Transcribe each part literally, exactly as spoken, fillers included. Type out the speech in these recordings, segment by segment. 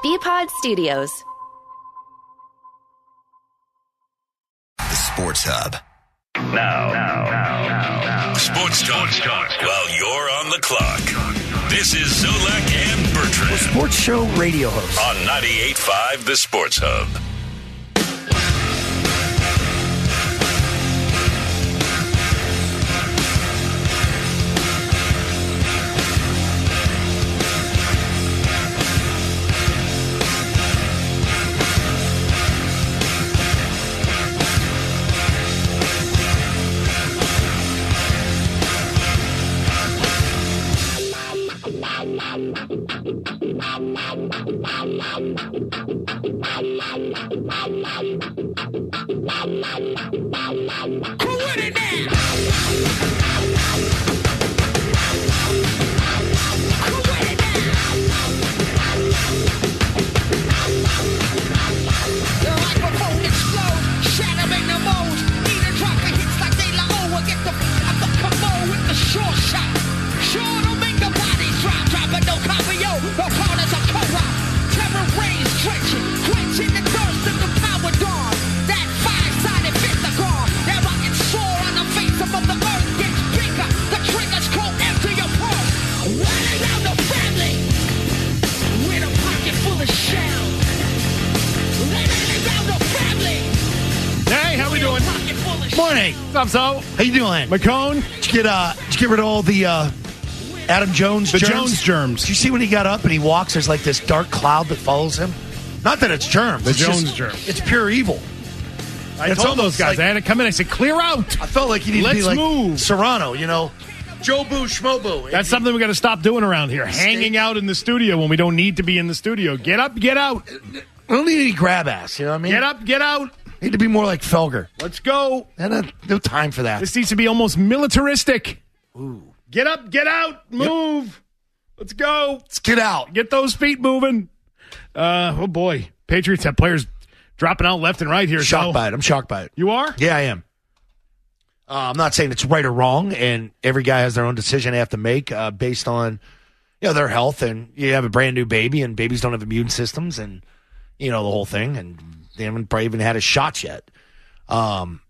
B-Pod Studios. The Sports Hub. Now, now, now, now, now. Sports talk. Sports talk. While you're on the clock. This is Zolak and Bertrand. Sports show radio host. On ninety-eight point five, The Sports Hub. What's up, so? How you doing? McCone? Did you get, uh, did you get rid of all the uh, Adam Jones the germs? The Jones germs. Did you see when he got up and he walks, there's like this dark cloud that follows him? Not that it's germs. The it's Jones just, germs. It's pure evil. I it's told those guys. Like, I had to come in. I said, clear out. I felt like you need Let's to be like move. Serrano, you know? Joe Boo, Schmo Boo. That's something we got to stop doing around here. Hanging out in the studio when we don't need to be in the studio. Get up, get out. I don't need any grab ass, you know what I mean? Get up, get out. Need to be more like Felger. Let's go. And uh, no time for that. This needs to be almost militaristic. Ooh. Get up, get out, move. Yep. Let's go. Let's get out. Get those feet moving. Uh, oh, boy. Patriots have players dropping out left and right here. Shocked so. by it. I'm shocked by it. You are? Yeah, I am. Uh, I'm not saying it's right or wrong, and every guy has their own decision they have to make uh, based on you know their health. And you have a brand new baby, and babies don't have immune systems, and you know the whole thing, and they haven't probably even had his shots yet. Um,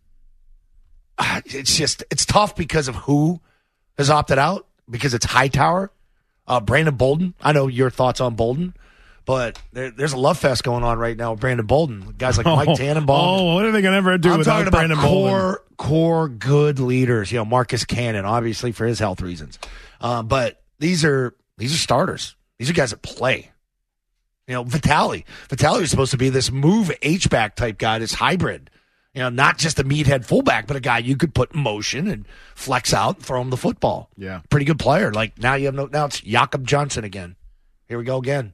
it's just it's tough because of who has opted out, because it's Hightower, uh, Brandon Bolden. I know your thoughts on Bolden, but there, there's a love fest going on right now with Brandon Bolden. Guys like Mike Tannenbaum. Oh, what are they going to ever do I'm without talking about Brandon core, Bolden? Core good leaders. You know, Marcus Cannon, obviously for his health reasons. Uh, but these are these are starters. These are guys that play. You know, Vitale. Vitale is supposed to be this move H-back type guy, this hybrid. You know, not just a meathead fullback, but a guy you could put in motion and flex out and throw him the football. Yeah. Pretty good player. Like, now you have no, now it's Jakob Johnson again. Here we go again.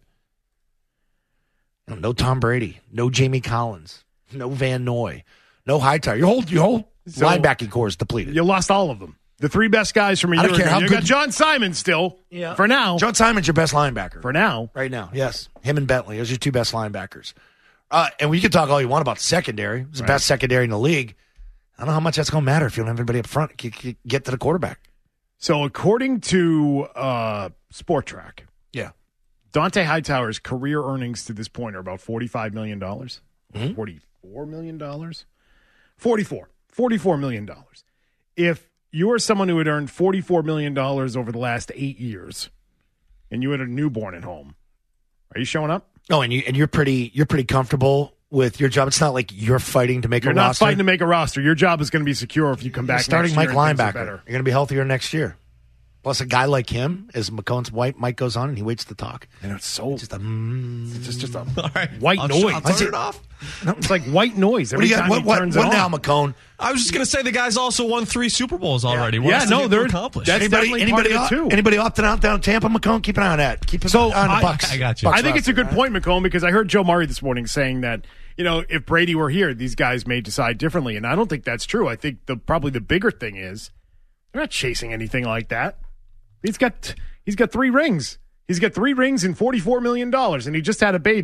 You know, no Tom Brady. No Jamie Collins. No Van Noy. No Hightower. Your whole, your whole so linebacking core is depleted. You lost all of them. The three best guys from a I year don't care ago. how You good got John Simon still. Yeah. For now. John Simon's your best linebacker. For now. Right now, yes. Him and Bentley. Those are your two best linebackers. Uh, and we can talk all you want about secondary. It's the right. best secondary in the league. I don't know how much that's going to matter if you don't have everybody up front. Get to the quarterback. So according to uh, Sport Track, yeah, Dante Hightower's career earnings to this point are about forty-five million dollars. Mm-hmm. forty-four million dollars? forty-four. forty-four million dollars. If you are someone who had earned forty-four million dollars over the last eight years and you had a newborn at home, are you showing up? Oh, and you and you're pretty you're pretty comfortable with your job. It's not like you're fighting to make you're a roster. You're roster. not fighting to make a roster. Your job is going to be secure if you come back. You're starting next Mike year and things are linebacker. better. You're going to be healthier next year. Plus, a guy like him, as McCone's white, Mike goes on and he waits to talk. And it's so it's just a mm, it's just, just a all right. white I'll, noise. I'll turn it off. No, it's like white noise every what do you got? time What, he what, turns what it now, on. McCone? I was just going to say the guy's also won three Super Bowls already. Yeah, What yeah else no, did he they're accomplished? That's anybody definitely anybody part of it op- too. anybody opting out down Tampa, McCone? Keep an eye on that. Keep an so eye on the I, Bucks. I got you. I think Bucks it's a good roster, point, McCone, because I heard Joe Murray this morning saying that, you know, if Brady were here, these guys may decide differently. And I don't think that's true. I think the probably the bigger thing is they're not chasing anything like that. He's got he's got three rings. He's got three rings and forty-four million dollars, and he just had a baby.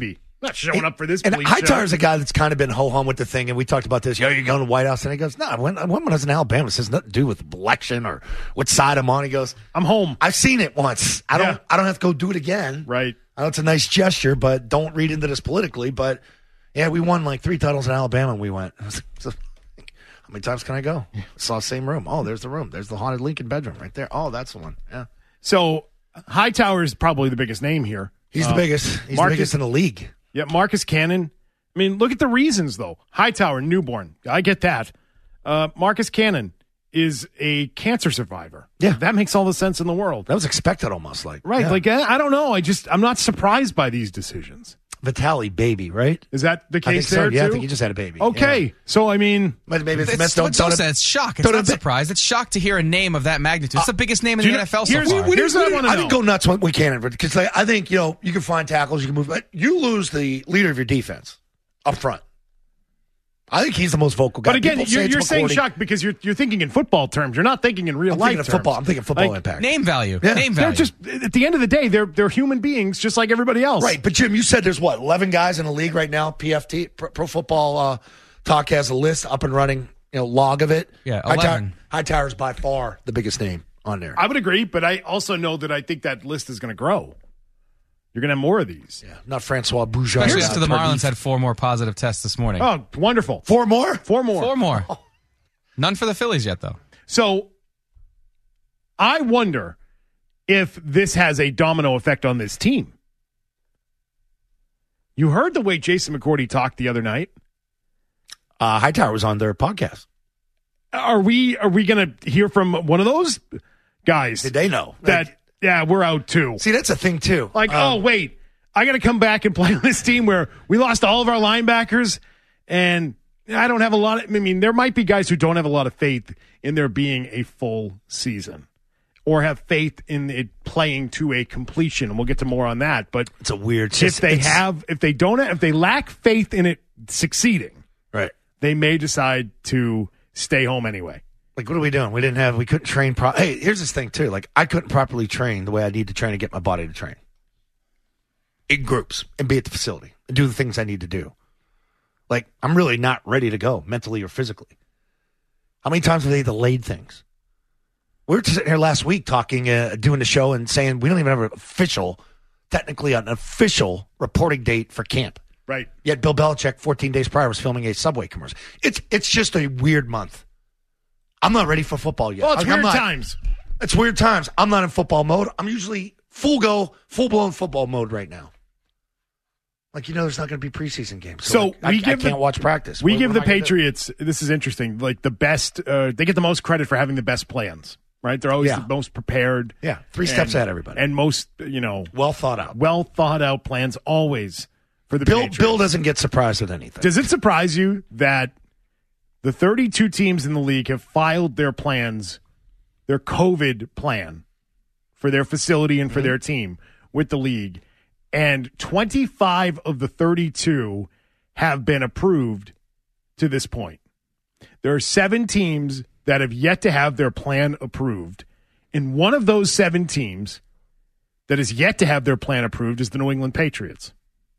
Not showing up for this. And police Hightower's show. a guy that's kind of been ho-hum with the thing, and we talked about this. Yo, you're going to the White House? And he goes, no, I went, I went when I was in Alabama. It has nothing to do with election or what side I'm on. He goes, I'm home. I've seen it once. I don't Yeah. I don't have to go do it again. Right. I know it's a nice gesture, but don't read into this politically. But, yeah, we won like three titles in Alabama, and we went. I was like, so, how many times can I go? Saw the same room. Oh, there's the room. There's the haunted Lincoln bedroom right there. Oh, that's the one. Yeah. So Hightower is probably the biggest name here. He's Uh, the biggest. He's Marcus- the biggest in the league. Yeah, Marcus Cannon. I mean, look at the reasons, though. Hightower, newborn. I get that. Uh, Marcus Cannon is a cancer survivor. Yeah. That makes all the sense in the world. That was expected almost like. Right. Yeah. Like, I, I don't know. I just, I'm not surprised by these decisions. Vitali, baby, right? Is that the I think case so. there, Yeah, too? I think he just had a baby. Okay. Yeah. So, I mean, But maybe it's, It's, Mets don't, what Joe don't said, it's shock. It's don't- not surprise. It's shock to hear a name of that magnitude. It's the biggest name in do the you know- N F L so here's- far. we- Here's what I wanna I know. didn't go nuts when we can because like, I think you know you can find tackles, you can move, but you lose the leader of your defense up front. I think he's the most vocal guy. but again, People say you're, it's you're saying McCourty. shock because you're you're thinking in football terms. You're not thinking in real I'm life thinking of terms. football. I'm thinking football Like, impact. Name value. Yeah. Name They're value. just, at the end of the day, they're they're human beings just like everybody else. Right, but Jim, you said there's what eleven guys in the league right now. P F T, Pro, Pro Football uh, Talk has a list up and running. You know, log of it. Yeah, Hightower, eleven. Hightower's by far the biggest name on there. I would agree, but I also know that I think that list is going to grow. You're going to have more of these. yeah, not Francois Bouchard. Especially uh, after the Tardif. Marlins had four more positive tests this morning. Oh, wonderful. four more. Four more. Four more. None for the Phillies yet, though. So I wonder if this has a domino effect on this team. You heard the way Jason McCourty talked the other night. Uh, Hightower was on their podcast. Are we are we going to hear from one of those guys Did they know that, Like, yeah, we're out too? see, that's a thing too. Like, Um, oh, wait, I got to come back and play on this team where we lost all of our linebackers, and I don't have a lot of, I mean, there might be guys who don't have a lot of faith in there being a full season or have faith in it playing to a completion. And we'll get to more on that. But it's a weird. it's if just- they it's- have, if they don't, if they lack faith in it succeeding, right. they may decide to stay home anyway. Like, what are we doing? We didn't have, we couldn't train. Pro- hey, here's this thing, too. Like, I couldn't properly train the way I need to train to get my body to train in groups and be at the facility and do the things I need to do. Like, I'm really not ready to go mentally or physically. How many times have they delayed things? We were just sitting here last week talking, uh, doing the show and saying we don't even have an official, technically an official reporting date for camp. Right. Yet Bill Belichick, fourteen days prior, was filming a Subway commercial. It's it's just a weird month. I'm not ready for football yet. Well, it's Like, I'm weird not- times. It's weird times. I'm not in football mode. I'm usually full go, full blown football mode right now. Like, you know, there's not going to be preseason games. So, So like, I, we I give can't the- watch practice. We What- give what the am I gonna do? Patriots, this is interesting, like the best, uh, they get the most credit for having the best plans, right? They're always Yeah. the most prepared. Yeah, three and- steps ahead, everybody. And most, you know, Well thought out. well thought out plans always for the Bill, Patriots. Bill doesn't get surprised with anything. Does it surprise you that the thirty-two teams in the league have filed their plans, their COVID plan for their facility and for Mm-hmm. their team with the league, and twenty-five of the thirty-two have been approved to this point? There are seven teams that have yet to have their plan approved, and one of those seven teams that is yet to have their plan approved is the New England Patriots.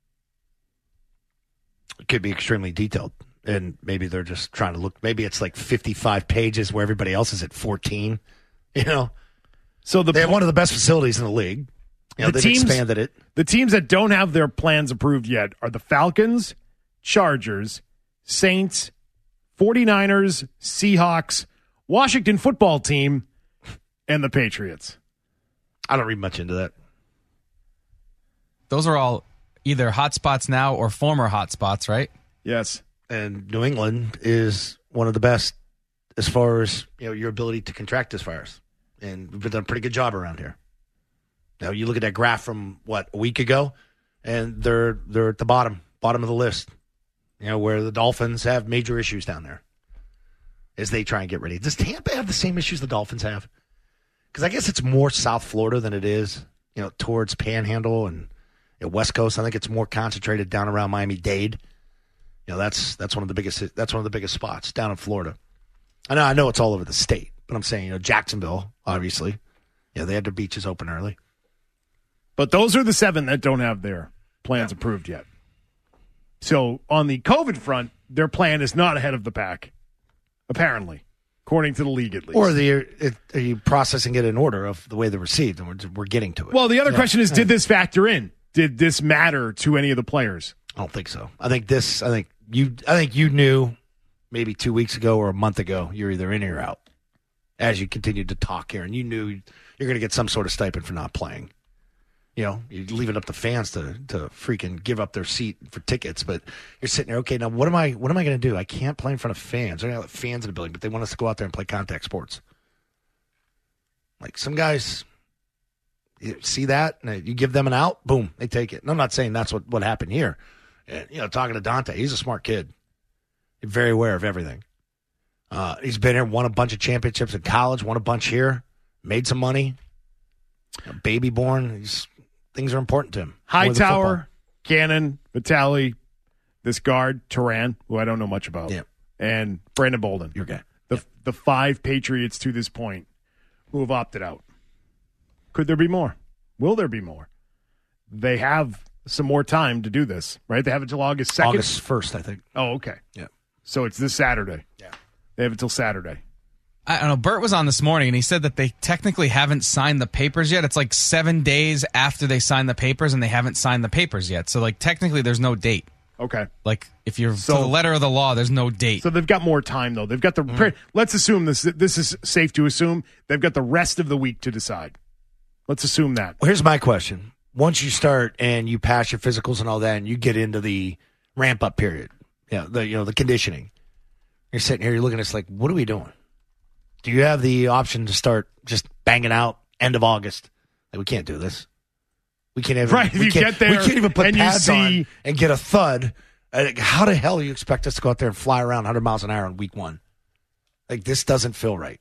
It could be extremely detailed. And maybe they're just trying to look. Maybe it's like fifty-five pages where everybody else is at fourteen. You know? So the They have one of the best facilities in the league. You know, The they've teams- expanded it. The teams that don't have their plans approved yet are the Falcons, Chargers, Saints, 49ers, Seahawks, Washington football team, and the Patriots. I don't read much into that. Those are all either hot spots now or former hot spots, right? Yes. And New England is one of the best as far as you know your ability to contract this virus, and we've done a pretty good job around here. Now you look at that graph from what a week ago, and they're they're at the bottom bottom of the list. You know where the Dolphins have major issues down there as they try and get ready. Does Tampa have the same issues the Dolphins have? Because I guess it's more South Florida than it is you know towards Panhandle and you know, West Coast. I think it's more concentrated down around Miami-Dade. You know, that's that's one of the biggest that's one of the biggest spots down in Florida. I know I know it's all over the state, but I'm saying, you know, Jacksonville, obviously. Yeah, they had their beaches open early. But those are the seven that don't have their plans approved yet. So on the COVID front, their plan is not ahead of the pack, apparently, according to the league at least. Or the, it, are you processing it in order of the way they're received, and we're, we're getting to it? Well, the other yeah. question is, did this factor in? Did this matter to any of the players? I don't think so. I think this. I think you. I think you knew maybe two weeks ago or a month ago you're either in or you're out. As you continued to talk here, and you knew you're going to get some sort of stipend for not playing. You know, you're leaving up to fans to to freaking give up their seat for tickets, but you're sitting there. Okay, now what am I? What am I going to do? I can't play in front of fans. They're going to let fans in the building, but they want us to go out there and play contact sports. Like some guys, you see that, and you give them an out, boom, they take it. And I'm not saying that's what, what happened here. And, you know, talking to Dante, he's a smart kid. He's very aware of everything. Uh, he's been here, won a bunch of championships in college, won a bunch here, made some money. A baby born. He's, things are important to him. Hightower, Cannon, Vitale, this guard, Turan, who I don't know much about, yeah. and Brandon Bolden. Your guy. The, yeah. the five Patriots to this point who have opted out. Could there be more? Will there be more? They have some more time to do this, right? They have until August second? August first, I think. Oh, okay. Yeah. So it's this Saturday. Yeah. They have until Saturday. I don't know. Bert was on this morning, and he said that they technically haven't signed the papers yet. It's like seven days after they sign the papers, and they haven't signed the papers yet. So, like, technically, there's no date. Okay. Like, if you're So- to the letter of the law, there's no date. So they've got more time, though. They've got the. Mm. Let's assume this. This is safe to assume they've got the rest of the week to decide. Let's assume that. Well, here's my question. Once you start and you pass your physicals and all that, and you get into the ramp-up period, yeah, the you know, the conditioning, you're sitting here, you're looking at us like, what are we doing? Do you have the option to start just banging out end of August? Like, we can't do this. We can't even. Right, if we you can't, get there we can't even put and you pads see- on and get a thud. Like, how the hell do you expect us to go out there and fly around one hundred miles an hour in week one? Like, this doesn't feel right.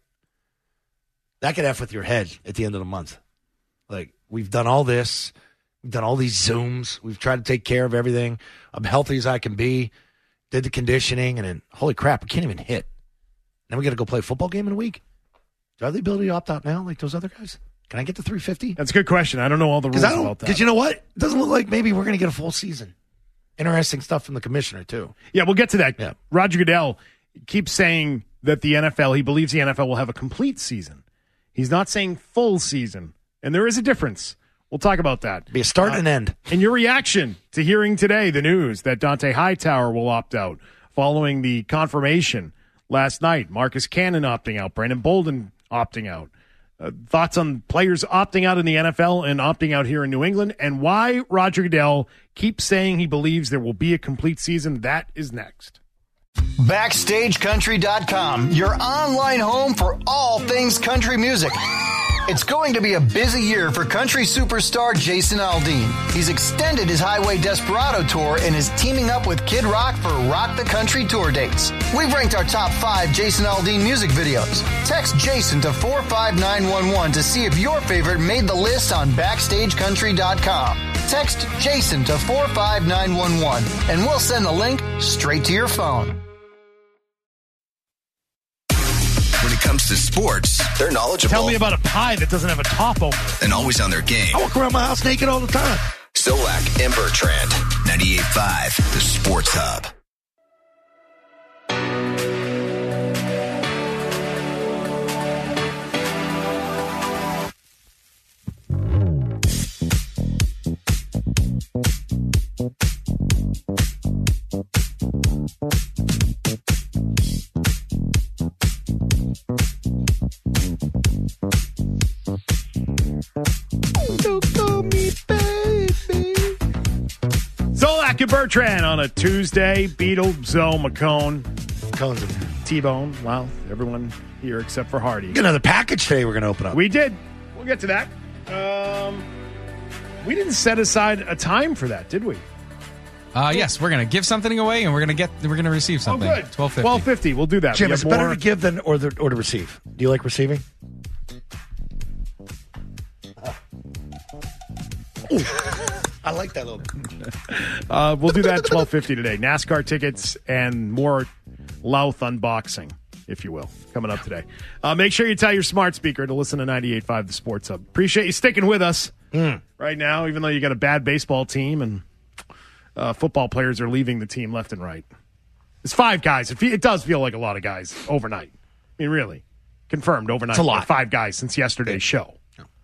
That could F with your head at the end of the month. Like, we've done all this. We've done all these Zooms. We've tried to take care of everything. I'm healthy as I can be. Did the conditioning, and then, holy crap, we can't even hit. Then we got to go play a football game in a week? Do I have the ability to opt out now like those other guys? Can I get to three fifty? That's a good question. I don't know all the rules I don't, about that. Because you know what? It doesn't look like maybe we're going to get a full season. Interesting stuff from the commissioner, too. Yeah, we'll get to that. Yeah. Roger Goodell keeps saying that the N F L, he believes the N F L will have a complete season. He's not saying full season. And there is a difference. We'll talk about that. Be a start Uh, and an end. And your reaction to hearing today the news that Dante Hightower will opt out following the confirmation last night. Marcus Cannon opting out. Brandon Bolden opting out. Uh, thoughts on players opting out in the N F L and opting out here in New England, and why Roger Goodell keeps saying he believes there will be a complete season. That is next. Backstage Country dot com, your online home for all things country music. It's going to be a busy year for country superstar Jason Aldean. He's extended his Highway Desperado tour and is teaming up with Kid Rock for Rock the Country tour dates. We've ranked our top five Jason Aldean music videos. Text Jason to four five nine one one to see if your favorite made the list on Backstage Country dot com. Text Jason to four five nine one one and we'll send the link straight to your phone. When it comes to sports, they're knowledgeable. Tell me about a pie that doesn't have a top over it. And always on their game. I walk around my house naked all the time. Solak and Bertrand, ninety-eight point five, the Sports Hub. Zolak and Bertrand on a Tuesday. Beetle, Zoe, McCone, Cones in there. T-Bone. Wow, everyone here except for Hardy. Got another package today we're going to open up. We did. We'll get to that. Um, we didn't set aside a time for that, did we? Uh, yes, we're gonna give something away, and we're gonna get we're gonna receive something. Oh, good. Twelve fifty. Twelve fifty. We'll do that. Jim, We is have it better more- to give than or, the, or to receive? Do you like receiving? Ooh, I like that little. Uh, we'll do that at twelve fifty today. NASCAR tickets and more Louth unboxing, if you will, coming up today. Uh, make sure you tell your smart speaker to listen to ninety-eight point five The Sports Hub. Appreciate you sticking with us Mm. right now, even though you got a bad baseball team and uh, football players are leaving the team left and right. It's five guys. It, fe- it does feel like a lot of guys overnight. I mean, really. Confirmed overnight. It's a lot. Like five guys since yesterday's show.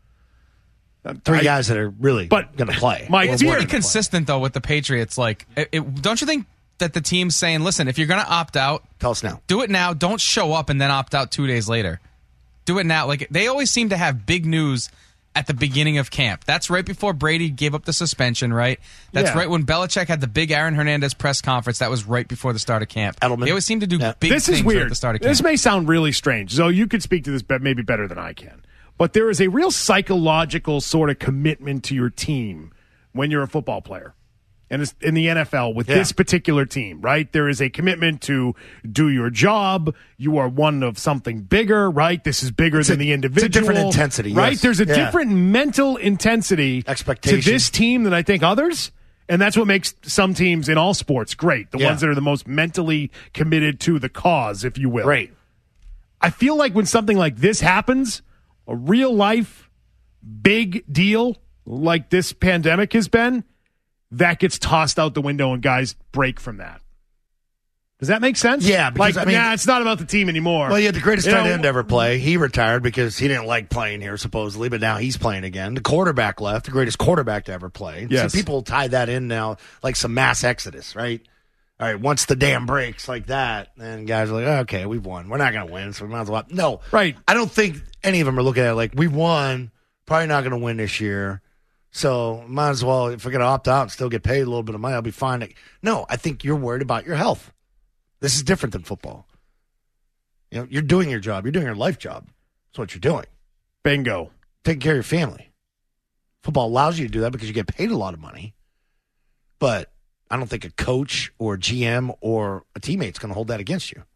Three I, guys that are really but going to play. My It's fear, pretty consistent, though, with the Patriots. Like, it, it, don't you think that the team's saying, listen, if you're going to opt out, Tell us now. do it now. Don't show up and then opt out two days later. Do it now. Like, they always seem to have big news at the beginning of camp. That's right before Brady gave up the suspension, right? That's Yeah. right when Belichick had the big Aaron Hernandez press conference. That was right before the start of camp. Edelman. They always seem to do Yeah. big this things is weird. right at the start of camp. This may sound really strange. So you could speak to this be- maybe better than I can. But there is a real psychological sort of commitment to your team when you're a football player. And it's in the N F L with Yeah. this particular team, right? There is a commitment to do your job. You are one of something bigger, right? This is bigger than a- the it's a individual. different intensity, right? yes. There's a Yeah. different mental intensity Expectation. to this team than I think others. And that's what makes some teams in all sports great. The Yeah. ones that are the most mentally committed to the cause, if you will. Right. I feel like when something like this happens, a real life big deal like this pandemic has been, that gets tossed out the window and guys break from that. Does that make sense? Yeah, because, like, I mean- nah, it's not about the team anymore. Well, he had the greatest You tight know, end to ever play. He retired because he didn't like playing here, supposedly, but now he's playing again. The quarterback left, the greatest quarterback to ever play. Yes. So people tie that in now like some mass exodus, right? All right, once the dam breaks like that, then guys are like, oh, okay, we've won. We're not going to win, so we might as well. No. Right. I don't think any of them are looking at it like, we won, probably not going to win this year. So might as well, if we're going to opt out and still get paid a little bit of money, I'll be fine. No, I think you're worried about your health. This is different than football. You know, you're doing your job. You're doing your life job. That's what you're doing. Bingo. Taking care of your family. Football allows you to do that because you get paid a lot of money. But I don't think a coach or a G M or a teammate's going to hold that against you.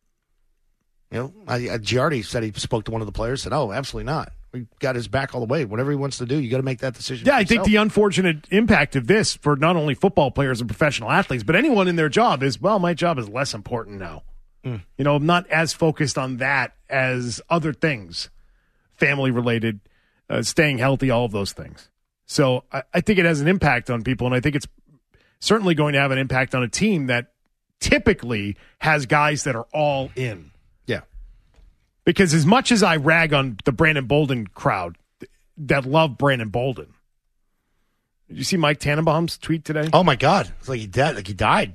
You know, I, I, Giardi said he spoke to one of the players, said, oh, absolutely not. We got his back all the way. Whatever he wants to do, you got to make that decision. Yeah, for I think yourself. the unfortunate impact of this for not only football players and professional athletes, but anyone in their job is, well, my job is less important now. Mm. You know, I'm not as focused on that as other things, family related, uh, staying healthy, all of those things. So I, I think it has an impact on people, and I think it's certainly going to have an impact on a team that typically has guys that are all in. Yeah. Because as much as I rag on the Brandon Bolden crowd that love Brandon Bolden, did you see Mike Tannenbaum's tweet today? Oh, my God. It's like he died. Like he died.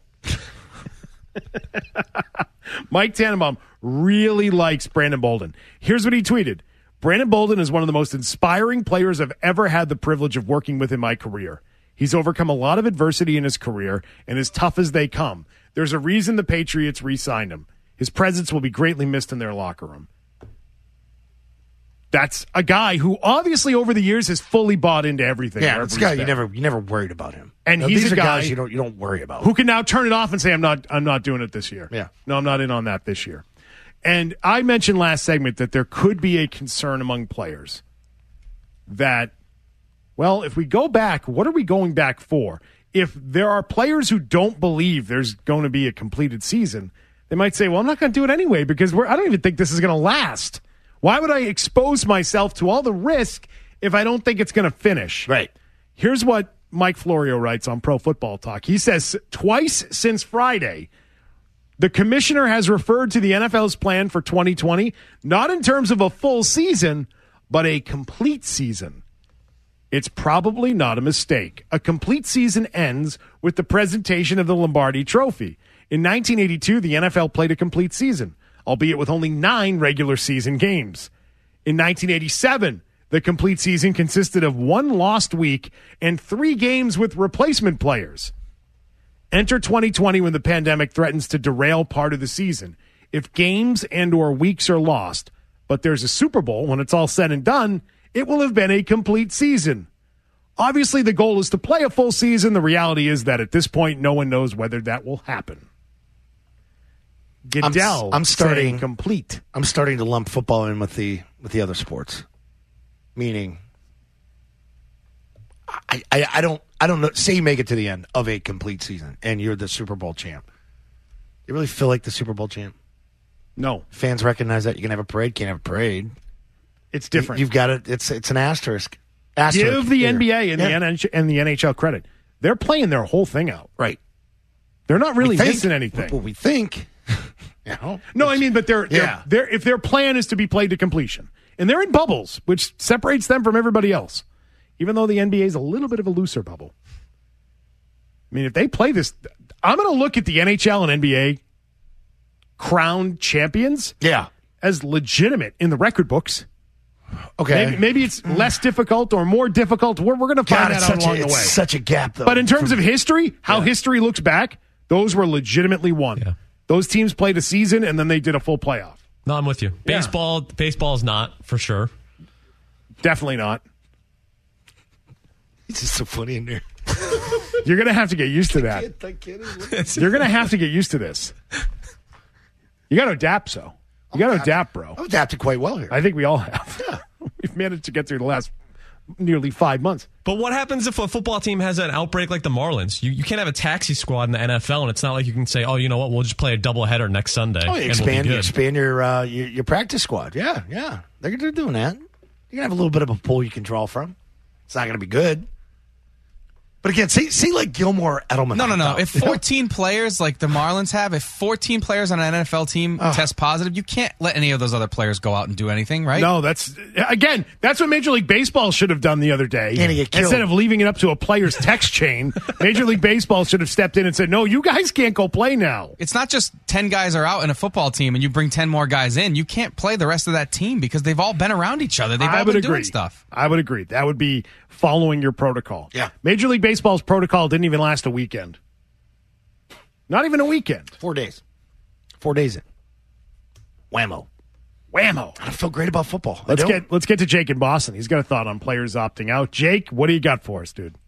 Mike Tannenbaum really likes Brandon Bolden. Here's what he tweeted. Brandon Bolden is one of the most inspiring players I've ever had the privilege of working with in my career. He's overcome a lot of adversity in his career and as tough as they come. There's a reason the Patriots re-signed him. His presence will be greatly missed in their locker room. That's a guy who obviously over the years has fully bought into everything. Yeah, wherever this he's guy, you been. never you never worried about him. And You know, he's these a are guy guys you don't, you don't worry about. who can now turn it off and say, I'm not I'm not doing it this year. Yeah. No, I'm not in on that this year. And I mentioned last segment that there could be a concern among players that, well, if we go back, what are we going back for? If there are players who don't believe there's going to be a completed season, they might say, well, I'm not going to do it anyway because we're, I don't even think this is going to last. Why would I expose myself to all the risk if I don't think it's going to finish? Right. Here's what Mike Florio writes on Pro Football Talk. He says, twice since Friday, the commissioner has referred to the N F L's plan for twenty twenty, not in terms of a full season, but a complete season. It's probably not a mistake. A complete season ends with the presentation of the Lombardi Trophy. In nineteen eighty-two, the N F L played a complete season, albeit with only nine regular season games. In nineteen eighty-seven, the complete season consisted of one lost week and three games with replacement players. Enter twenty twenty when the pandemic threatens to derail part of the season. If games and or weeks are lost, but there's a Super Bowl when it's all said and done, it will have been a complete season. Obviously, the goal is to play a full season. The reality is that at this point, no one knows whether that will happen. Goodell, I'm, I'm starting saying complete. I'm starting to lump football in with the with the other sports, meaning I, I I don't I don't know. Say you make it to the end of a complete season and you're the Super Bowl champ. You really feel like the Super Bowl champ? No, Fans recognize that you can have a parade, can't have a parade. it's different. You've got it. It's it's an asterisk. asterisk Give the here. N B A and, Yeah. the N H L, and the N H L credit. they're playing their whole thing out. Right. They're not really We think- missing anything. Well, we think. You know? No, I mean, but they're, they're, Yeah. they're if their plan is to be played to completion, and they're in bubbles, which separates them from everybody else, even though the N B A is a little bit of a looser bubble. I mean, if they play this, I'm going to look at the N H L and N B A crowned champions Yeah. as legitimate in the record books. Okay. Maybe, maybe it's less difficult or more difficult. We're, we're going to find God, that it's out such, along a, the it's way. such a gap, though. But in terms from- of history, how Yeah. history looks back, those were legitimately won. Yeah. Those teams played a season, and then they did a full playoff. No, I'm with you. Baseball, baseball is not for sure. Definitely not. It's just so funny in there. You're going to have to get used to that. You're going to have to get used to this. You got to adapt, so. You got to adapt, bro. I've adapted quite well here. I think we all have. We've managed to get through the last nearly five months. But what happens if a football team has an outbreak like the Marlins? You you can't have a taxi squad in the N F L, and it's not like you can say, oh, you know what, we'll just play a doubleheader next Sunday. Oh, you and expand, we'll be you good. expand your, uh, your your practice squad. Yeah, yeah. They're, they're doing that. You're going to have a little bit of a pool you can draw from. It's not going to be good. But again, see, see like Gilmore Edelman. No, no, no. out, If you know? fourteen players like the Marlins have, if fourteen players on an N F L team test positive, you can't let any of those other players go out and do anything, right? No, that's again, that's what Major League Baseball should have done the other day. Can't get killed. Instead of leaving it up to a player's text chain, Major League Baseball should have stepped in and said, "No, you guys can't go play now." It's not just ten guys are out in a football team and you bring ten more guys in. You can't play the rest of that team because they've all been around each other. They've I all would been agree. doing stuff. I would agree. That would be following your protocol. Yeah. Major League Baseball's protocol didn't even last a weekend. Not even a weekend. Four days. Four days in. Whammo. Whammo. I don't feel great about football. I Let's don't. get let's get to Jake in Boston. He's got a thought on players opting out. Jake, what do you got for us, dude?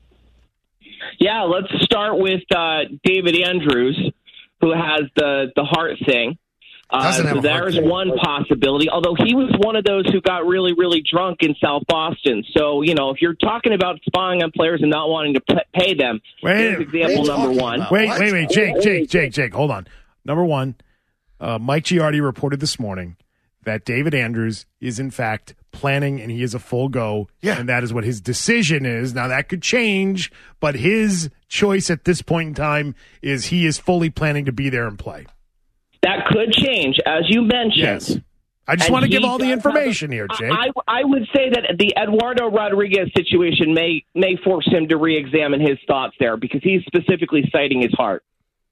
Yeah, let's start with uh, David Andrews, who has the, the heart thing. Uh, Doesn't have so a heart there's thing. one possibility, although he was one of those who got really, really drunk in South Boston. So, you know, if you're talking about spying on players and not wanting to p- pay them, Wait, here's what are example you number talking one. about? Wait, What? wait, wait. Jake, Jake, Jake, Jake, hold on. Number one, uh, Mike Giardi reported this morning that David Andrews is, in fact, planning and he is a full go. Yeah. And that is what his decision is. Now, that could change, but his choice at this point in time is he is fully planning to be there and play. That could change, as you mentioned. Yes. I just And want to he give all the does information have a- here, Jake. I, I would say that the Eduardo Rodriguez situation may may force him to re-examine his thoughts there because he's specifically citing his heart.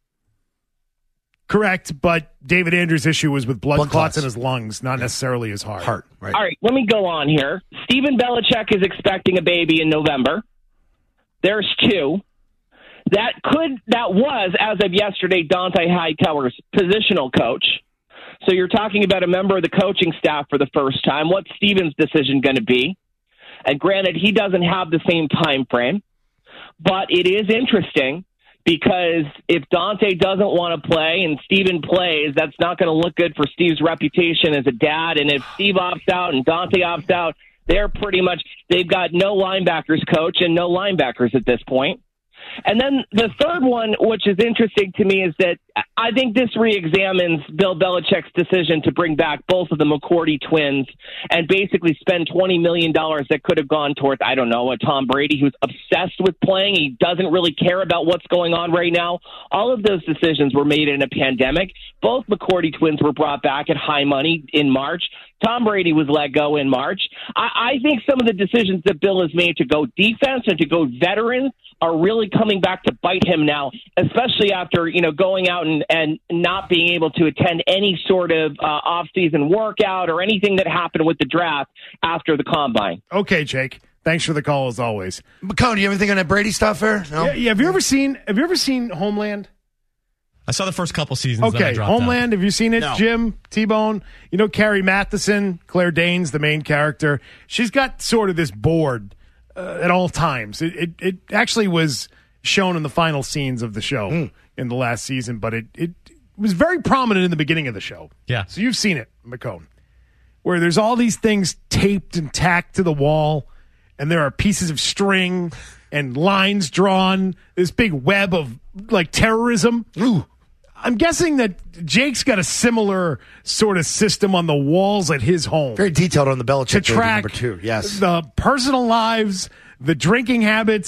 Correct, but David Andrews' issue was with blood, Blood clots clots. in his lungs, not necessarily his heart. Heart, right. All right, let me go on here. Stephen Belichick is expecting a baby in November. There's two. That could, that was, as of yesterday, Dante Hightower's positional coach. So you're talking about a member of the coaching staff for the first time. What's Stephen's decision going to be? And granted, he doesn't have the same time frame, but it is interesting because if Dante doesn't want to play and Stephen plays, that's not going to look good for Steve's reputation as a dad. And if Steve opts out and Dante opts out, they're pretty much, they've got no linebackers coach and no linebackers at this point. And then the third one, which is interesting to me, is that I think this reexamines Bill Belichick's decision to bring back both of the McCourty twins and basically spend twenty million dollars that could have gone towards, I don't know, a Tom Brady who's obsessed with playing. He doesn't really care about what's going on right now. All of those decisions were made in a pandemic. Both McCourty twins were brought back at high money in March. Tom Brady was let go in March. I, I think some of the decisions that Bill has made to go defense and to go veterans are really coming back to bite him now, especially after, you know, going out and, and not being able to attend any sort of uh, off-season workout or anything that happened with the draft after the combine. Okay, Jake. Thanks for the call as always. McCone, do you have anything on that Brady stuff there? No? Yeah, yeah, have you ever seen have you ever seen Homeland? I saw the first couple seasons. then I Okay, dropped out. Homeland, have you seen it? No. Jim, T-Bone, you know Carrie Matheson, Claire Danes, the main character. She's got sort of this board uh, at all times. It, it it actually was shown in the final scenes of the show Mm. in the last season, but it, it was very prominent in the beginning of the show. Yeah. So you've seen it, McCone, where there's all these things taped and tacked to the wall, and there are pieces of string and lines drawn, this big web of like terrorism. Ooh. I'm guessing that Jake's got a similar sort of system on the walls at his home Very detailed on the Belichick to baby track number two. Yes. the personal lives, the drinking habits,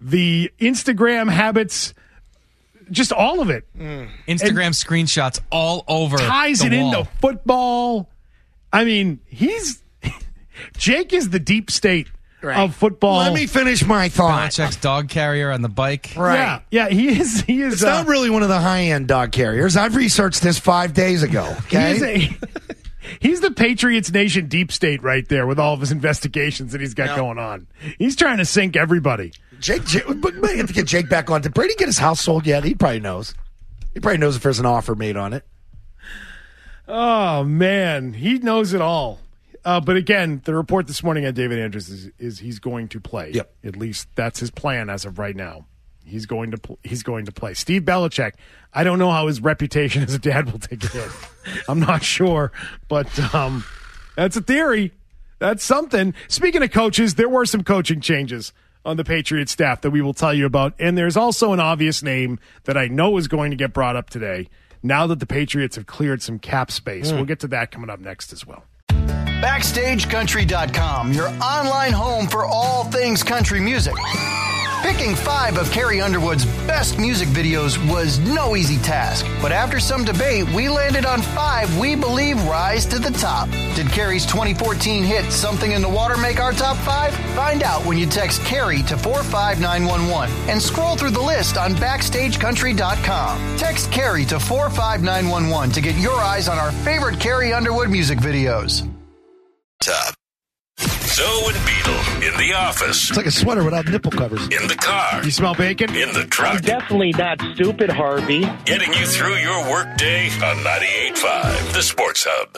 the Instagram habits, just all of it. Mm. Instagram and screenshots all over. Ties the it wall. into football. I mean, he's Jake is the deep state right. of football. Let me finish my thought. Belichick's dog carrier on the bike. Right. Yeah, yeah he is. He is. It's uh, not really one of the high-end dog carriers. I've researched this five days ago. Okay. He is a, he's the Patriots Nation deep state right there with all of his investigations that he's got no. going on. He's trying to sink everybody. Jake, Jake but we have to get Jake back on. Did Brady get his house sold yet? He probably knows. He probably knows if there's an offer made on it. Oh, man. He knows it all. Uh, but again, the report this morning on David Andrews is, is he's going to play. Yep. At least that's his plan as of right now. He's going to pl- he's going to play. Steve Belichick, I don't know how his reputation as a dad will take a hit. I'm not sure, but um, that's a theory. That's something. Speaking of coaches, there were some coaching changes on the Patriots staff that we will tell you about. And there's also an obvious name that I know is going to get brought up today now that the Patriots have cleared some cap space. Mm. We'll get to that coming up next as well. Backstage Country dot com, your online home for all things country music. Picking five of Carrie Underwood's best music videos was no easy task, but after some debate, we landed on five we believe rise to the top. Did Carrie's twenty fourteen hit Something in the Water make our top five? Find out when you text Carrie to four five nine one one and scroll through the list on Backstage Country dot com. Text Carrie to four five nine one one to get your eyes on our favorite Carrie Underwood music videos. Top. Zoe and Beetle in the office. It's like a sweater without nipple covers. In the car. You smell bacon? In the truck. I'm definitely not stupid, Harvey. Getting you through your workday on ninety-eight point five, the Sports Hub.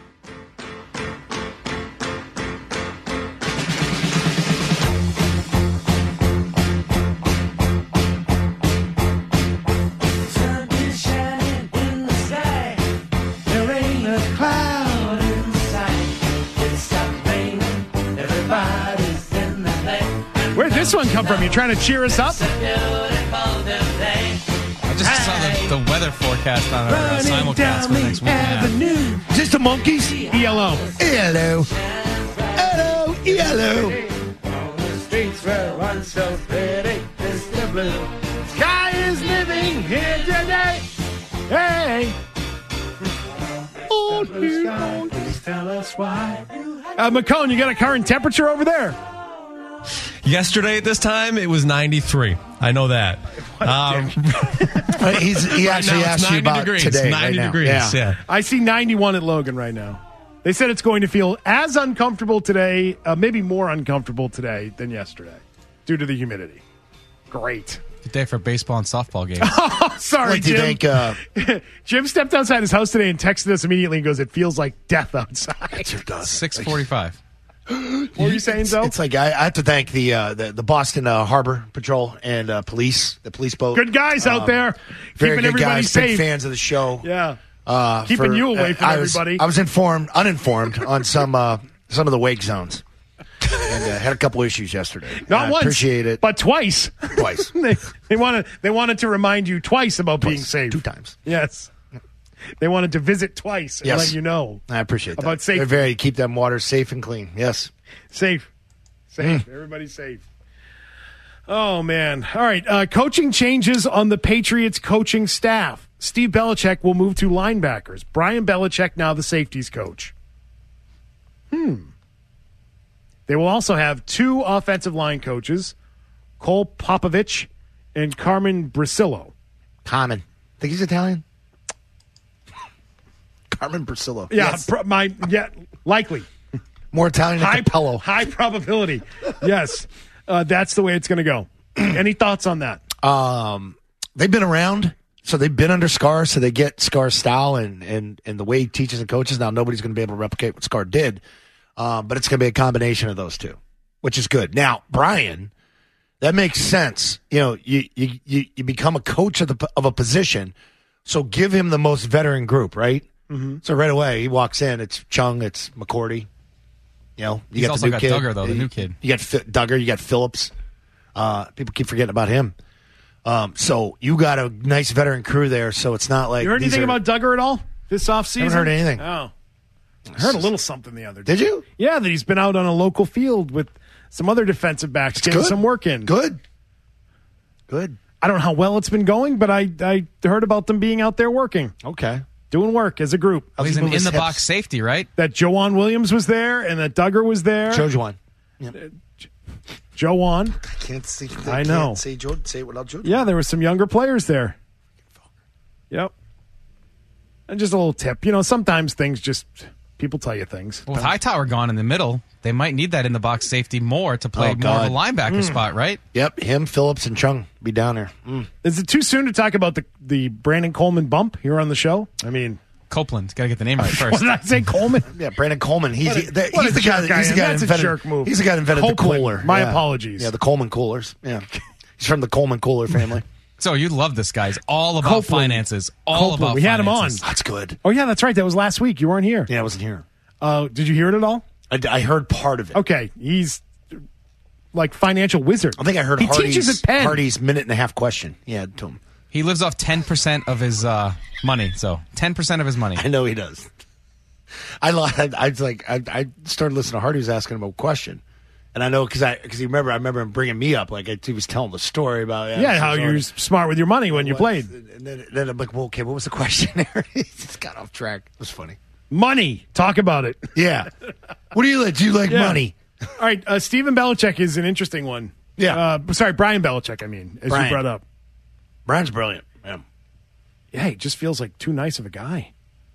Sun is shining in the sky. There ain't a cloud in sight. It stopped raining. Everybody's in the lake. Where'd this one come from? You trying to cheer us up? I just saw the, the weather forecast on our uh, simulcast for next week. Yeah. Just the monkeys? E L O. Hello. Hello. Hello. On the streets where once so pretty, Mister Blue. Sky is living here today. Hey. Oh, Sky, please tell us why. Uh, McCone, you got a current temperature over there? Yesterday at this time, it was ninety-three. I know that. Um, He's, he right actually now, asked it's you about degrees, today. ninety right now. degrees. Yeah. Yeah. I see ninety-one at Logan right now. They said it's going to feel as uncomfortable today, uh, maybe more uncomfortable today than yesterday due to the humidity. Great. Good day for baseball and softball games. Oh, sorry, What do you Jim. think? Uh, Jim stepped outside his house today and texted us immediately and goes, "It feels like death outside." it does. six forty-five. What were you saying, It's, Zoe? it's like I, I have to thank the uh, the, the Boston uh, Harbor Patrol and uh, police, the police boat. Good guys out Um, there, Very keeping good everybody guys. safe. Big fans of the show. Yeah, Uh, keeping for- you away from uh, I was- everybody. I was informed, uninformed on some uh, some of the wake zones, and uh, had a couple issues yesterday. Not I once, appreciate it. but twice. Twice. they they wanted they wanted to remind you twice about being Twice. safe. Two times. Yes, they wanted to visit twice and Yes. let you know I appreciate that. about safety. They're very keep them waters safe and clean. Yes. Safe. Safe. Everybody's safe. Oh, man. All right. Uh, coaching changes on the Patriots coaching staff. Steve Belichick will move to linebackers. Brian Belichick now the safeties coach. Hmm. They will also have two offensive line coaches, Cole Popovich and Carmen Brasillo. Carmen. Think he's Italian? Carmen Brasillo. Yeah, Yes. pro- my yeah, likely. More Italian than High, Capello. high probability. Yes. Uh, that's the way it's going to go. Any thoughts on that? Um, they've been around, so they've been under Scar, so they get Scar's style and, and, and the way he teaches and coaches. Now, nobody's going to be able to replicate what Scar did, uh, but it's going to be a combination of those two, which is good. Now, Brian, that makes sense. You know, you you you, you become a coach of the of a position, so give him the most veteran group, right? Mm-hmm. So right away he walks in. It's Chung, it's McCourty. You know, you He's got also the new got kid. Duggar, though, the new kid. You got F- Duggar. You got Phillips. Uh, people keep forgetting about him. Um, so you got a nice veteran crew there. So it's not like You heard these anything are- about Duggar at all this offseason? Haven't heard anything. Oh. I heard a little something the other day. Did you? Yeah, that he's been out on a local field with some other defensive backs getting good. some work in. Good. Good. I don't know how well it's been going, but I, I heard about them being out there working. Okay. Doing work as a group. Well, he's an in the box safety, right? That Joanne Williams was there and that Duggar was there. Jojuan. Yep. Joanne. I can't see. I know. Can't say Jordan. Say it without Jordan. Yeah, there were some younger players there. Yep. And just a little tip. You know, sometimes things just, people tell you things. Well, with Hightower gone in the middle, they might need that in the box safety more to play Oh, more of a God. linebacker Mm. spot, right? Yep. Him, Phillips, and Chung be down there. Mm. Is it too soon to talk about the, the Brandon Coleman bump here on the show? I mean, Copeland. Got to get the name right what first. did I say, Coleman? Yeah, Brandon Coleman. He's, What a- the, what he's a the guy. jerk that- I He's the am. guy that That's a invented. jerk move. He's the guy that invented Copeland. the cooler. My Yeah. apologies. Yeah, the Coleman coolers. Yeah, he's from the Coleman cooler family. So you love this guy. He's all about Copeland. finances. All Copeland. about We had him finances. on. That's good. Oh, yeah, that's right. That was last week. You weren't here. Yeah, I wasn't here. Uh, did you hear it at all? I, I heard part of it. Okay. He's like financial wizard. I think I heard he Hardy's, teaches at Penn. Hardy's minute and a half question. Yeah, to him. He lives off ten percent of his uh, money. So ten percent of his money. I know he does. I li- I, I was like I, I started listening to Hardy was asking him a question, and I know because I because he remember I remember him bringing me up like I, he was telling the story about Yeah, so how Hardy- you're smart with your money when you What- played. and then, then I'm like, well, okay, what was the question? he just got off track. It was funny. Money. Talk about it. Yeah. What do you like? Do you like Yeah. money? All right. Uh, Stephen Belichick is an interesting one. Yeah. Uh, sorry, Brian Belichick, I mean, as Brian. you brought up. Brian's brilliant. Yeah. Yeah, he just feels like too nice of a guy.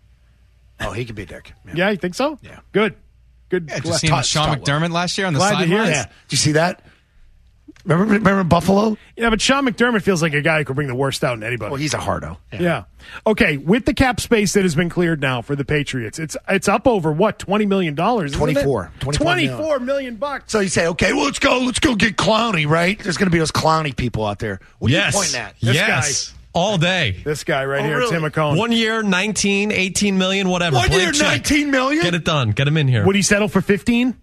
Oh, he could be a dick. Yeah. Yeah, you think so? Yeah. Good. Good. Yeah, Glad- just seen Taught- Sean taught well. McDermott last year on the Glad to hear sidelines. that. Yeah. Did you see that? Remember, remember Buffalo? Yeah, but Sean McDermott feels like a guy who could bring the worst out in anybody. Well, he's a hardo. yeah. Okay, with the cap space that has been cleared now for the Patriots, it's it's up over what, twenty million dollars? twenty-four. twenty-four million bucks. So you say, okay, well, let's go, let's go get Clowney, right? There's going to be those Clowney people out there. What yes. are you pointing at? This yes. All day. This guy right Oh, here, really? Tim McCone. One year, nineteen, eighteen million, whatever. One Blank year, check. nineteen million? Get it done. Get him in here. Would he settle for fifteen?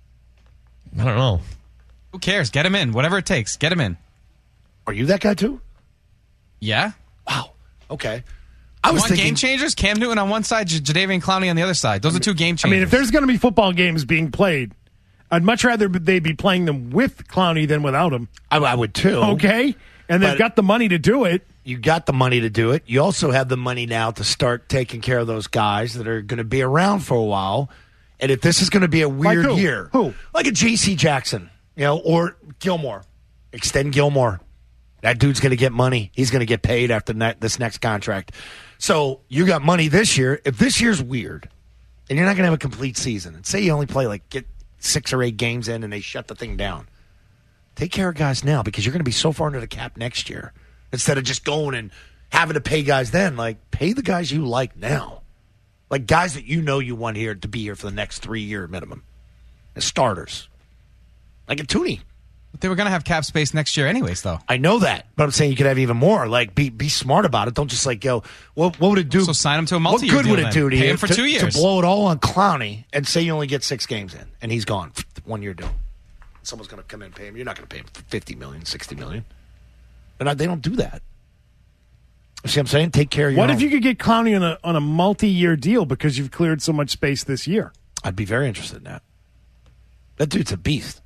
I don't know. Who cares? Get him in. Whatever it takes. Get him in. Are you that guy too? Yeah. Wow. Okay. I I was want thinking. game changers. Cam Newton on one side, J- Jadeveon Clowney on the other side. Those are two game I changers. mean, if there's going to be football games being played, I'd much rather they be playing them with Clowney than without him. I, I would too. Okay? And they've But- got the money to do it. You got the money to do it. You also have the money now to start taking care of those guys that are going to be around for a while. And if this is going to be a weird who? year, Who? like a J C Jackson, you know, or Gilmore, extend Gilmore. That dude's going to get money. He's going to get paid after ne- this next contract. So you got money this year. If this year's weird, and you're not going to have a complete season, and say you only play like get six or eight games in, and they shut the thing down, take care of guys now because you're going to be so far under the cap next year. Instead of just going and having to pay guys then, like pay the guys you like now, like guys that you know you want here to be here for the next three year minimum, as starters, like a Tooney. But they were going to have cap space next year, anyways. Though. I know that, but I'm saying you could have even more. Like, be be smart about it. Don't just like go. What, what would it do? So sign him to a What multi-year good deal would it then. do to Pay you him for to, two years. to blow it all on Clowney and say you only get six games in and he's gone? One year deal. Someone's going to come in and pay him. You're not going to pay him fifty million, sixty million. They're not, they don't do that. See what I'm saying? Take care of your What own. if you could get Clowney on a on a multi-year deal because you've cleared so much space this year? I'd be very interested in that. That dude's a beast.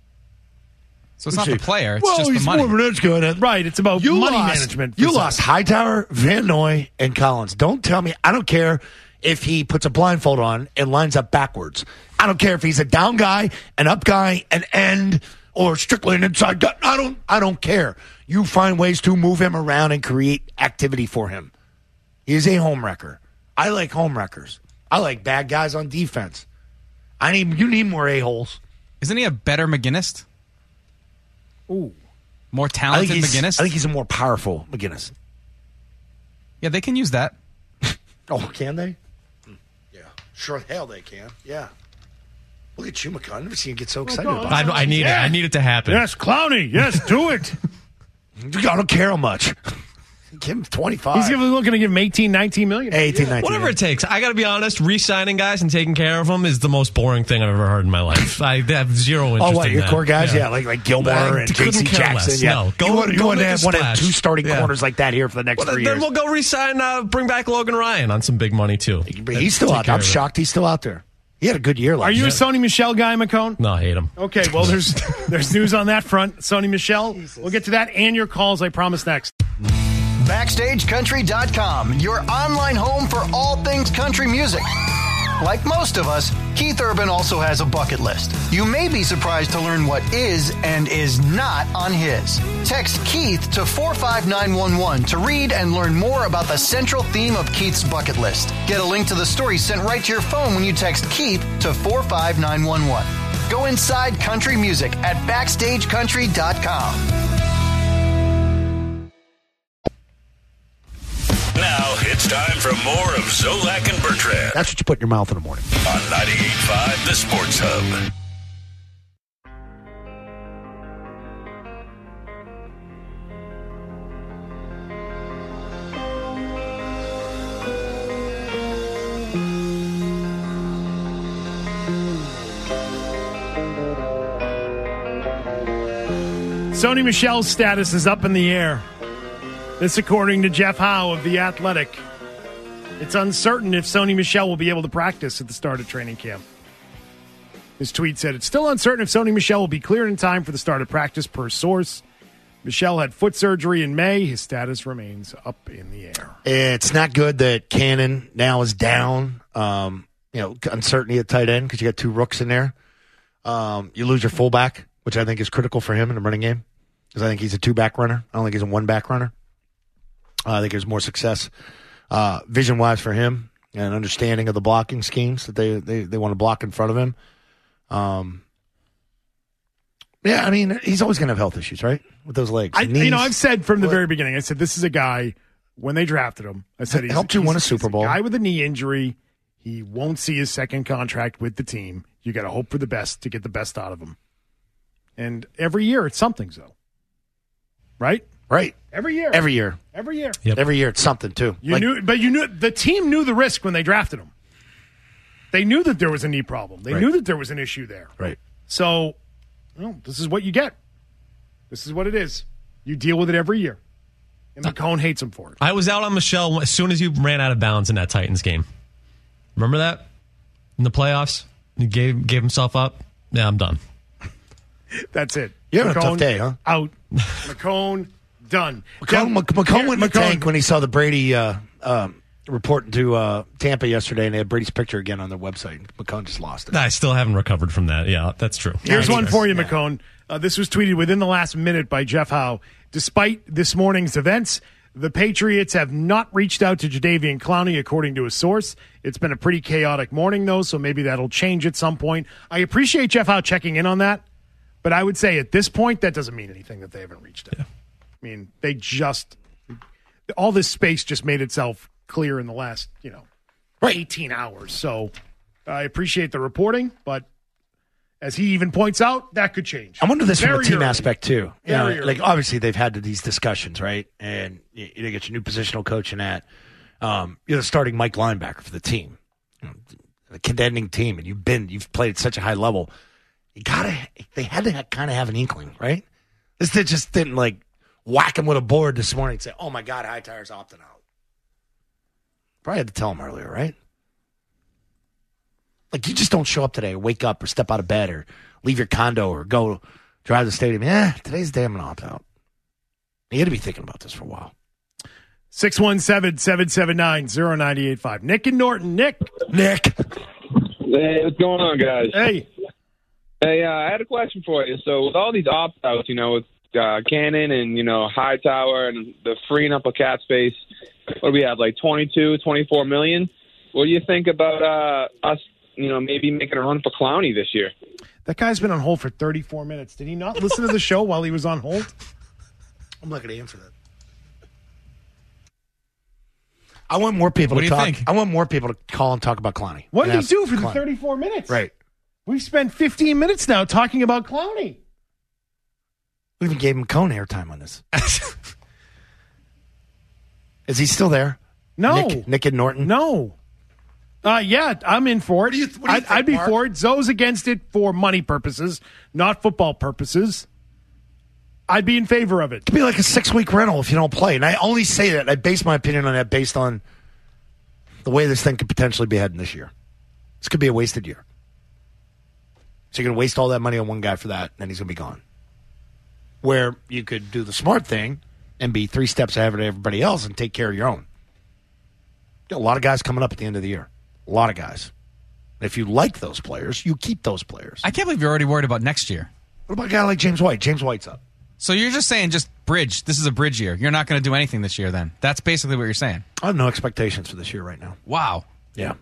So it's not the player; it's well, just the he's money. more of an edge guy. Right, it's about You money lost, management. for You some. lost Hightower, Van Noy, and Collins. Don't tell me. I don't care if he puts a blindfold on and lines up backwards. I don't care if he's a down guy, an up guy, an end, or strictly an inside guy. I don't. I don't care. You find ways to move him around and create activity for him. He's a home wrecker. I like home wreckers. I like bad guys on defense. I need. You need more a holes. Isn't he a better McGinnis? Ooh. More I talented think he's. McGinnis? I think he's a more powerful McGinnis. Yeah, they can use that. Oh, can they? Yeah. Sure, hell they can. Yeah. Look at you, McCon. I've never seen you get so excited about it. I, I need it. I need it to happen. Yes, Clowney. Yes, do it. I don't care how much. Give him twenty-five. He's giving, looking to give him eighteen, nineteen million. eighteen, nineteen. Whatever it takes. I got to be honest, re-signing guys and taking care of them is the most boring thing I've ever heard in my life. I have zero interest Oh, what, in your that. core guys? Yeah, like like Gilmore I and J couldn't C care Jackson. less. Yeah. No, go- you want, you go want to make have a one of splash. two starting Yeah. corners like that here for the next Well, three then years. we'll go re-sign, uh, bring back Logan Ryan on some big money, too. But he's still Take out care there. I'm of it. shocked he's still out there. He had a good year last Are you year. a Sony Michel guy, McCone? No, I hate him. Okay, well, there's there's news on that front. Sony Michel. We'll get to that and your calls, I promise, next. Backstage Country dot com, your online home for all things country music. Like most of us, Keith Urban also has a bucket list. You may be surprised to learn what is and is not on his. Text Keith to four five nine one one to read and learn more about the central theme of Keith's bucket list. Get a link to the story sent right to your phone when you text Keith to four five nine one one. Go inside country music at backstage country dot com. Now it's time for more of Zolak and Bertrand That's what you put in your mouth in the morning. on ninety-eight point five The Sports Hub. Sony Michel's status is up in the air. This according to Jeff Howe of The Athletic. It's uncertain if Sony Michel will be able to practice at the start of training camp. His tweet said, it's still uncertain if Sony Michel will be cleared in time for the start of practice per source. Michel had foot surgery in May. His status remains up in the air. It's not good that Cannon now is down. Um, you know, uncertainty at tight end because you got two rooks in there. Um, you lose your fullback, which I think is critical for him in the running game because I think he's a two-back runner. I don't think he's a one-back runner. Uh, I think there's more success uh, vision-wise for him and understanding of the blocking schemes that they, they, they want to block in front of him. Um, yeah, I mean, he's always going to have health issues, right, with those legs. I, Knees. you know, I've said from the What? very beginning, I said this is a guy, when they drafted him, I said he's, Helped you he's, win a he's Super Bowl. guy with a knee injury. He won't see his second contract with the team. You got to hope for the best to get the best out of him. And every year it's something, so. Right? Right. Every year. Every year. Every year. Yep. Every year it's something, too. You Like- knew, but you knew the team knew the risk when they drafted him. They knew that there was a knee problem. They Right. knew that there was an issue there. Right. So, well, this is what you get. This is what it is. You deal with it every year. And McCone hates him for it. I was out on Michelle as soon as you ran out of bounds in that Titans game. Remember that? In the playoffs? He gave gave himself up. Yeah, I'm done. That's it. You're having a tough day, huh? Out. McCone, done. McCone, Now- McCone went in the McCone- tank when he saw the Brady uh, um, report to uh, Tampa yesterday, and they had Brady's picture again on their website. McCone just lost it. I still haven't recovered from that. Yeah, that's true. Here's Yeah, one he for you, does. Yeah. McCone. Uh, this was tweeted within the last minute by Jeff Howe. Despite this morning's events, the Patriots have not reached out to Jadeveon Clowney, according to a source. It's been a pretty chaotic morning, though, so maybe that'll change at some point. I appreciate Jeff Howe checking in on that, but I would say at this point, that doesn't mean anything that they haven't reached out. I mean, they just – all this space just made itself clear in the last, you know, Right. eighteen hours. So I appreciate the reporting, but as he even points out, that could change. I wonder this from a Very team early. aspect, too. You know, Very like, early. obviously, they've had these discussions, right? And you, you get your new positional coach in that. Um, you're the starting Mike linebacker for the team. You know, the contending team, and you've been – you've played at such a high level. You gotta – they had to ha- kind of have an inkling, right? This they just didn't, like, whack him with a board this morning and say, oh, my God, Hightower's opting out. Probably had to tell him earlier, right? Like, you just don't show up today or wake up or step out of bed or leave your condo or go drive to the stadium. Yeah, today's the day I'm going to opt out. You got to be thinking about this for a while. six one seven, seven seven nine, zero nine eight five. Nick and Norton. Nick. Nick. Hey, what's going on, guys? Hey. Hey, uh, I had a question for you. So with all these opt-outs, you know, with uh, Cannon and, you know, Hightower and the freeing up of cap space, what do we have, like twenty-two, twenty-four million? What do you think about uh, us, you know, maybe making a run for Clowney this year? That guy's been on hold for thirty-four minutes. Did he not listen to the show while he was on hold? I'm not going to answer that. I want more people What to do you talk. think? I want more people to call and talk about Clowney. What And did he ask do for the Clowney. thirty-four minutes? Right. We've spent fifteen minutes now talking about Clowney. We even gave him cone airtime on this. Is he still there? No. Nick, Nick and Norton? No. Uh, yeah, I'm in for it. do you- what do you I'd, think, I'd be Mark? for it. Zoe's against it for money purposes, not football purposes. I'd be in favor of it. It could be like a six-week rental if you don't play. And I only say that. I base my opinion on that based on the way this thing could potentially be heading this year. This could be a wasted year. So you're going to waste all that money on one guy for that, and then he's going to be gone. Where you could do the smart thing and be three steps ahead of everybody else and take care of your own. A lot of guys coming up at the end of the year. A lot of guys. If you like those players, you keep those players. I can't believe you're already worried about next year. What about a guy like James White? James White's up. So you're just saying just bridge. This is a bridge year. You're not going to do anything this year then. That's basically what you're saying. I have no expectations for this year right now. Wow. Yeah.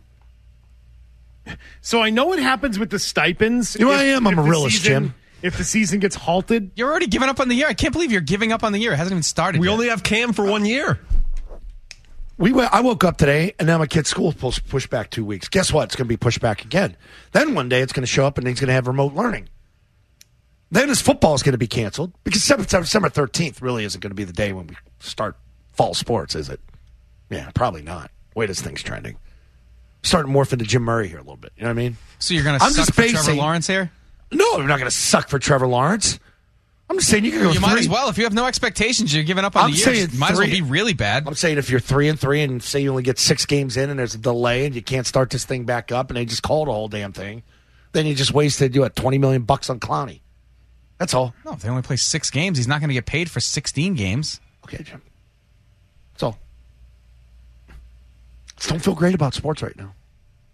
So I know what happens with the stipends. You know, I am. I'm if a the realist, season- Jim. If the season gets halted. You're already giving up on the year. I can't believe you're giving up on the year. It hasn't even started We yet. only have Cam for one year. We went, I woke up today, and now my kid's school is pushed back two weeks. Guess what? It's going to be pushed back again. Then one day it's going to show up, and he's going to have remote learning. Then his football is going to be canceled because December thirteenth really isn't going to be the day when we start fall sports, is it? Yeah, probably not. Wait, this thing's trending. Starting to morph into Jim Murray here a little bit. You know what I mean? So you're going to I'm suck just for basing- Trevor Lawrence here? No, we're not going to suck for Trevor Lawrence. I'm just saying you can go You three. might as well. If you have no expectations, you're giving up on I'm the year. saying You might as well three- be really bad. I'm saying if you're three and three and say you only get six games in and there's a delay and you can't start this thing back up and they just call the whole damn thing, then you just wasted you what twenty million bucks on Clowney. That's all. No, if they only play six games, he's not going to get paid for sixteen games. Okay, Jim. That's all. Just don't feel great about sports right now.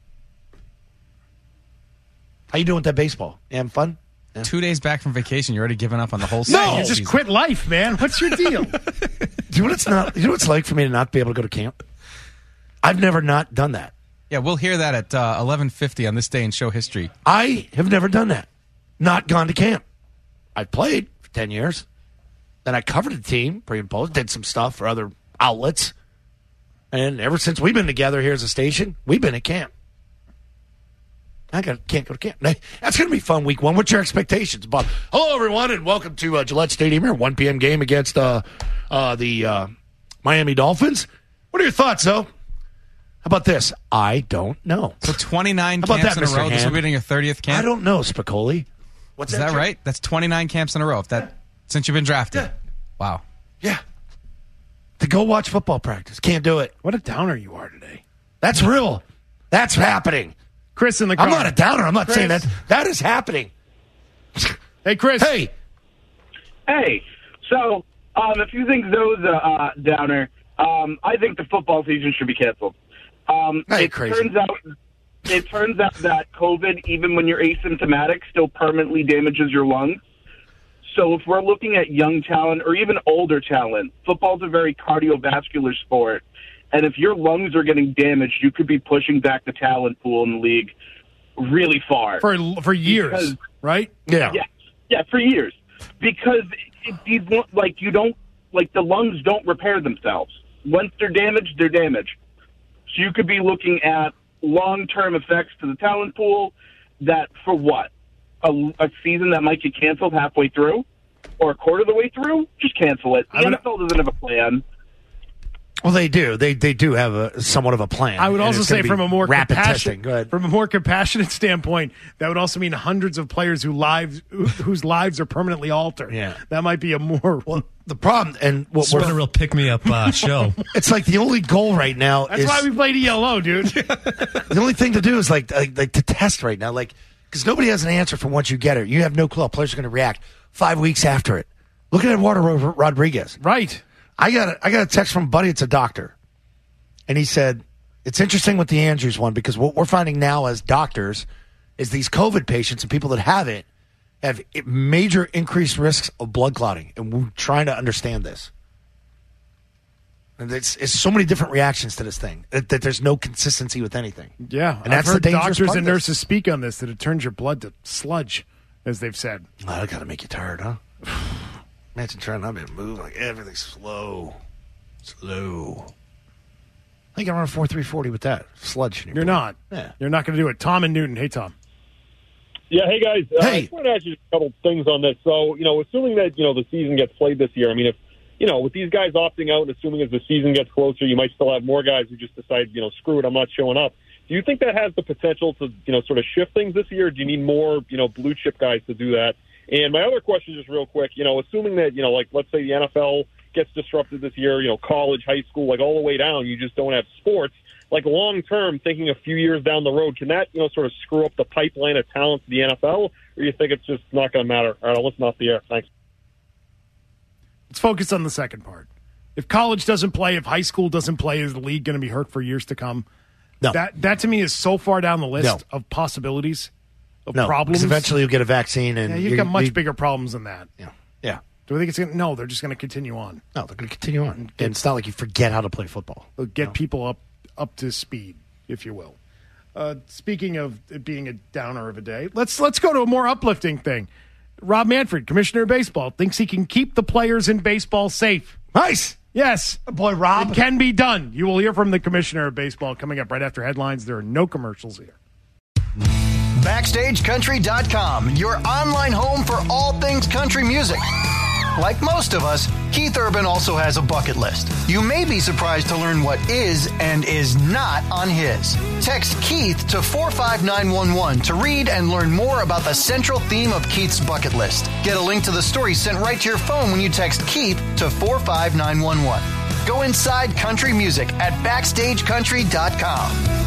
How you doing with that baseball? You having fun? Yeah. Two days back from vacation, you're already giving up on the whole No, season. you just quit life, man. What's your deal? Do you know what it's not? You know what it's like for me to not be able to go to camp? I've never not done that. Yeah, we'll hear that at uh, eleven fifty on this day in show history. I have never done that. Not gone to camp. I played for ten years. Then I covered the team pre and post, did some stuff for other outlets. And ever since we've been together here as a station, we've been at camp. I got, can't go to camp. That's going to be fun week one. What's your expectations, Bob? Hello, everyone, and welcome to uh, Gillette Stadium here, one p.m. game against uh, uh, the uh, Miami Dolphins. What are your thoughts, though? How about this? I don't know. So twenty-nine How about camps that, in a Mister row. This will Hand? be your thirtieth camp. I don't know, Spicoli. What's Is that Jim? right? That's twenty-nine camps in a row. If that since you've been drafted. Yeah. Wow. Yeah. To go watch football practice. Can't do it. What a downer you are today. That's real. That's happening. Chris in the car. I'm not a downer. I'm not Chris. saying that. That is happening. Hey, Chris. Hey. Hey, so um, a few things, those uh, uh, Downer. Um, I think the football season should be canceled. Um, Hey, it crazy. turns out, it turns out that COVID, even when you're asymptomatic, still permanently damages your lungs. So if we're looking at young talent or even older talent, football's a very cardiovascular sport. And if your lungs are getting damaged, you could be pushing back the talent pool in the league really far. For for years, Because- right? Yeah. Yeah, yeah, for years. Because it, these like you don't like the lungs don't repair themselves. Once they're damaged, they're damaged. So you could be looking at long-term effects to the talent pool. That for what? A, a season that might get canceled halfway through, or a quarter of the way through? Just cancel it. The I would- N F L doesn't have a plan. Well, they do. They they do have a somewhat of a plan. I would And also it's gonna say be from a more rapid compassion- testing. Go ahead. From a more compassionate standpoint, that would also mean hundreds of players who lives who- whose lives are permanently altered. Yeah. That might be a more. Well, the problem and what It's been a we're real pick-me-up uh, show. it's like the only goal right now That's is why we played E L O, dude. the only thing to do is like like, like to test right now, like because nobody has an answer from once you get it. You have no clue how players are going to react five weeks after it. Look at Eduardo Ro- Rodriguez. Right. I got a, I got a text from a buddy. It's a doctor, and he said it's interesting with the Andrews one because what we're finding now as doctors is these COVID patients and people that have it have major increased risks of blood clotting, and we're trying to understand this. And it's, it's so many different reactions to this thing that, that there's no consistency with anything. Yeah, And that's I've heard the dangerous doctors part and of this. nurses speak on this that it turns your blood to sludge, as they've said. Oh, that got to make you tired, huh? Imagine trying to not move like everything's slow, slow. I think I run a four three forty with that sludge. In your You're blood. not. Yeah. You're not going to do it. Tom and Newton. Hey, Tom. Yeah, hey guys. Uh, Hey. I just wanted to ask you a couple things on this. So, you know, assuming that you know the season gets played this year, I mean, if you know, with these guys opting out, and assuming as the season gets closer, you might still have more guys who just decide, you know, screw it, I'm not showing up. Do you think that has the potential to, you know, sort of shift things this year? Or do you need more, you know, blue chip guys to do that? And my other question, just real quick, you know, assuming that, you know, like let's say the N F L gets disrupted this year, you know, college, high school, like all the way down, you just don't have sports. Like long term, thinking a few years down the road, can that, you know, sort of screw up the pipeline of talent to the N F L? Or do you think it's just not going to matter? All right, I'll listen off the air. Thanks. Let's focus on the second part. If college doesn't play, if high school doesn't play, is the league going to be hurt for years to come? No. That, that to me is so far down the list No. of possibilities, of No, problems. because eventually you'll get a vaccine, and Yeah, you've you- got much you- bigger problems than that. Yeah, yeah. Do I think it's going to? No, they're just going to continue on. No, they're going to continue on. And it's not like you forget how to play football. They'll get people up up to speed, if you will. Uh, speaking of it being a downer of a day, let's let's go to a more uplifting thing. Rob Manfred, Commissioner of Baseball, thinks he can keep the players in baseball safe. Nice. Yes. Boy, Rob. It can be done. You will hear from the Commissioner of Baseball coming up right after headlines. There are no commercials here. Backstage Country dot com, your online home for all things country music. Like most of us, Keith Urban also has a bucket list. You may be surprised to learn what is and is not on his. Text Keith to four five nine one one to read and learn more about the central theme of Keith's bucket list. Get a link to the story sent right to your phone when you text Keith to four five nine one one. Go inside country music at Backstage Country dot com.